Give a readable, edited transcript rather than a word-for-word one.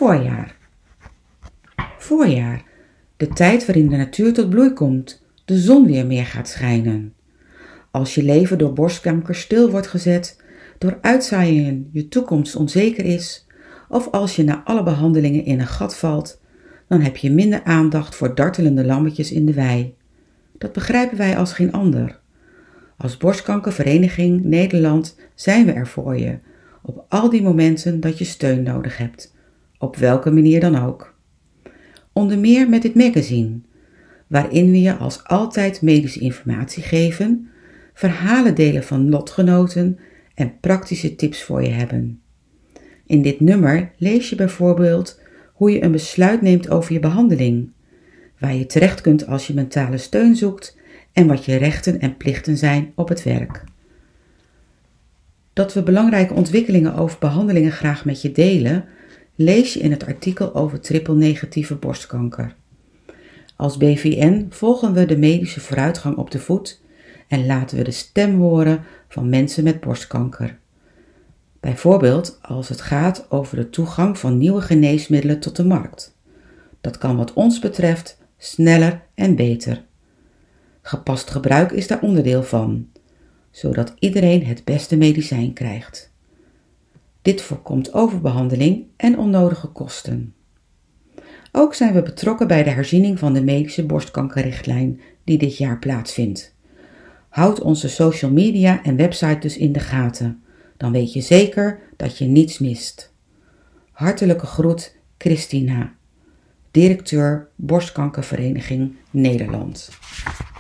Voorjaar. Voorjaar, de tijd waarin de natuur tot bloei komt, de zon weer meer gaat schijnen. Als je leven door borstkanker stil wordt gezet, door uitzaaiingen je toekomst onzeker is, of als je na alle behandelingen in een gat valt, dan heb je minder aandacht voor dartelende lammetjes in de wei. Dat begrijpen wij als geen ander. Als Borstkankervereniging Nederland zijn we er voor je, op al die momenten dat je steun nodig hebt, op welke manier dan ook. Onder meer met dit magazine, waarin we je als altijd medische informatie geven, verhalen delen van lotgenoten en praktische tips voor je hebben. In dit nummer lees je bijvoorbeeld hoe je een besluit neemt over je behandeling, waar je terecht kunt als je mentale steun zoekt en wat je rechten en plichten zijn op het werk. Dat we belangrijke ontwikkelingen over behandelingen graag met je delen, lees je in het artikel over triple-negatieve borstkanker. Als BVN volgen we de medische vooruitgang op de voet en laten we de stem horen van mensen met borstkanker. Bijvoorbeeld als het gaat over de toegang van nieuwe geneesmiddelen tot de markt. Dat kan wat ons betreft sneller en beter. Gepast gebruik is daar onderdeel van, zodat iedereen het beste medicijn krijgt. Dit voorkomt overbehandeling en onnodige kosten. Ook zijn we betrokken bij de herziening van de medische borstkankerrichtlijn die dit jaar plaatsvindt. Houd onze social media en website dus in de gaten, dan weet je zeker dat je niets mist. Hartelijke groet, Christina, directeur Borstkankervereniging Nederland.